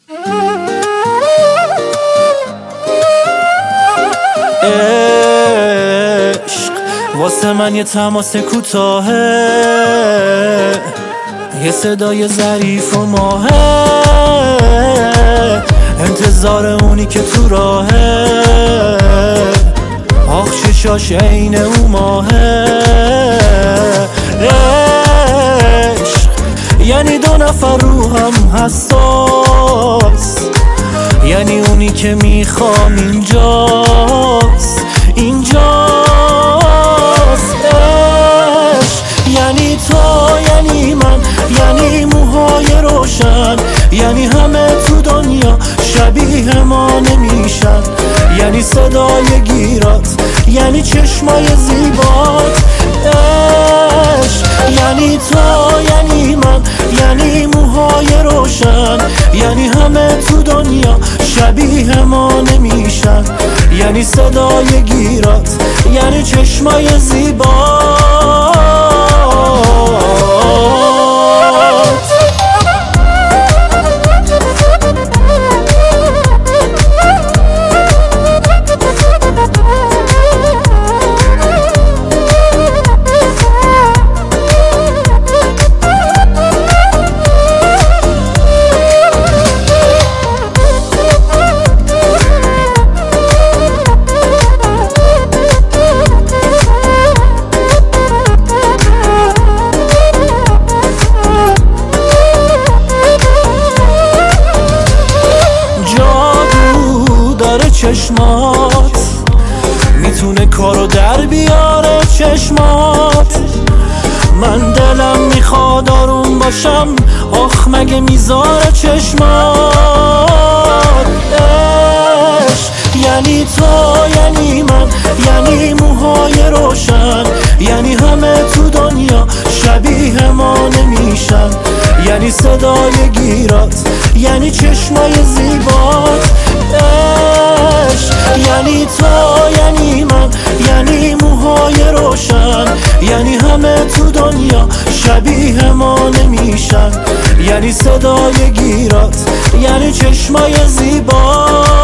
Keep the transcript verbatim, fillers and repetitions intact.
عشق واسه من یه تماس کوتاهه، یه صدای ظریف و ماهه، انتظار اونی که تو راهه، آخ چشاش عین او ماهه. عشق یعنی دو نفر رو هم حساس، یعنی اونی که میخوام اینجاست، اینجاست. عشق یعنی تو، یعنی من، یعنی موهای روشن، یعنی همه تو دنیا شبیه ما نمیشن، یعنی صدای گیرات، یعنی چشمای زیبات. عشق یعنی تو، یعنی من، یعنی موهای روشن، یعنی همه تو دنیا شبیه ما نمیشن، یعنی صدای گیرات، یعنی چشمای زیبات. چشمات میتونه کارو در بیاره، چشمات. من دلم میخواد آروم باشم، آخ مگه میذاره چشمات. عشق یعنی تو، یعنی من، یعنی موهای روشن، یعنی همه تو دنیا شبیه ما نمیشن، یعنی صدای گیرات، یعنی چشمای زیبات. عشق یعنی تو، یعنی من، یعنی موهای روشن، یعنی همه تو دنیا شبیه ما نمیشن، یعنی صدای گیرات، یعنی چشمای زیبات.